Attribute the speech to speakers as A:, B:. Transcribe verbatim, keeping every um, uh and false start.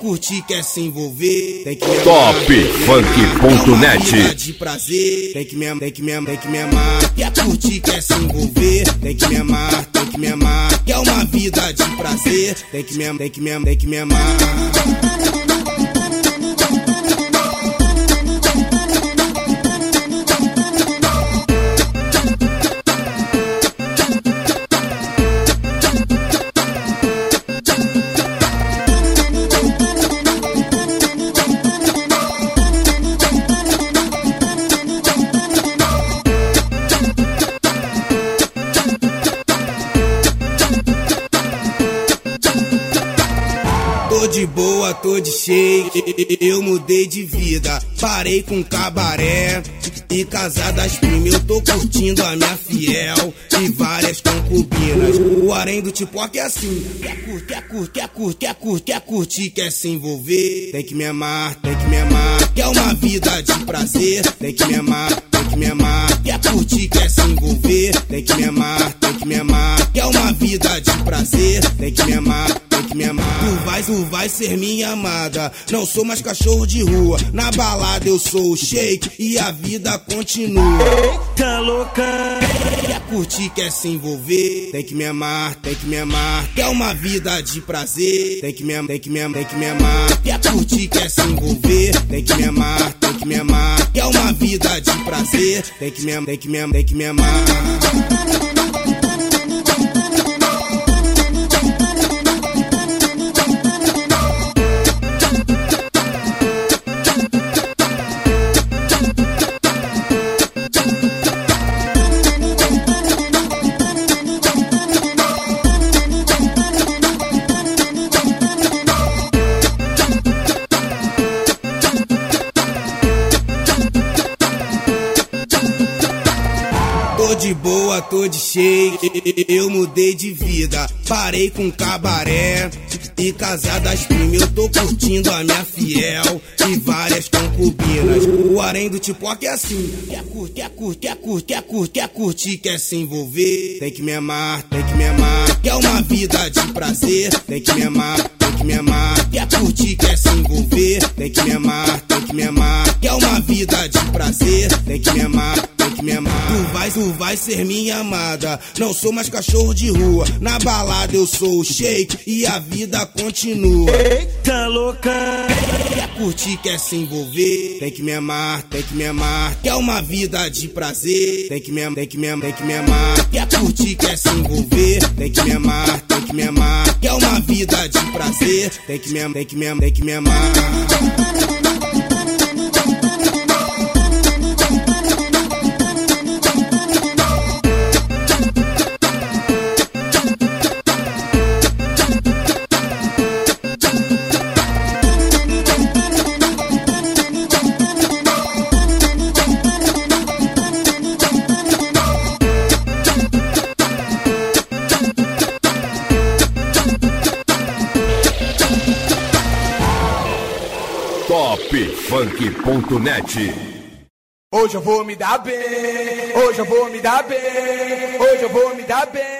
A: curtir, quer se envolver, tem que me amar.
B: Top Funk ponto net.
A: De prazer, tem que me amar, tem que me amar, tem que me amar. Quer curtir, quer se envolver, tem que me amar, tem que me amar. Quer uma vida de prazer, tem que me amar, tem que me amar, tem que me amar. Tô de boa, tô de shake, eu mudei de vida. Parei com cabaré e casadas primas. Eu tô curtindo a minha fiel e várias concubinas. O harém do Tipoca é assim. Quer curtir, quer curtir, quer curtir, quer curtir, quer curtir, quer se envolver, tem que me amar, tem que me amar. Quer uma vida de prazer, tem que me amar, tem que me amar. Quer curtir, quer se envolver, tem que me amar, tem que me amar. Quer uma vida de prazer, tem que me amar, tem que me amar. Tu vai, tu vai ser minha amada, não sou mais cachorro de rua. Na balada eu sou o shake e a vida continua.
C: Eita louca!
A: Quer curtir, quer se envolver, tem que me amar, tem que me amar. Quer uma vida de prazer, tem que me amar, tem que me amar, tem que me amar. Quer curtir, quer se envolver, tem que me amar, tem que me amar. Quer uma vida de prazer, tem que me amar, tem que me amar, tem que me amar. Tô de boa, tô de shake, eu mudei de vida. Parei com cabaré e casadas primas. Eu tô curtindo a minha fiel e várias concubinas. O harém do Tipoca é assim. Quer curtir, quer curtir, quer curtir, quer curtir, quer curtir, quer se envolver, tem que me amar, tem que me amar. Quer uma vida de prazer, tem que me amar, tem que me amar. Quer curtir, quer se envolver, tem que me amar, tem que me amar. Quer uma vida de prazer, tem que me amar, tem que me amar. Tu vai, tu vai ser minha amada, não sou mais cachorro de rua. Na balada eu sou o shake e a vida continua.
C: Eita louca!
A: Quer curtir, quer se envolver, tem que me amar, tem que me amar. Quer uma vida de prazer, tem que me amar, tem que me amar, tem que me amar. Quer curtir, quer se envolver, tem que me amar, tem que me amar. Quer uma vida de prazer, tem que me amar, tem que me amar, tem que me amar.
B: Top Funk ponto net.
D: Hoje eu vou me dar bem, hoje eu vou me dar bem, hoje eu vou me dar bem.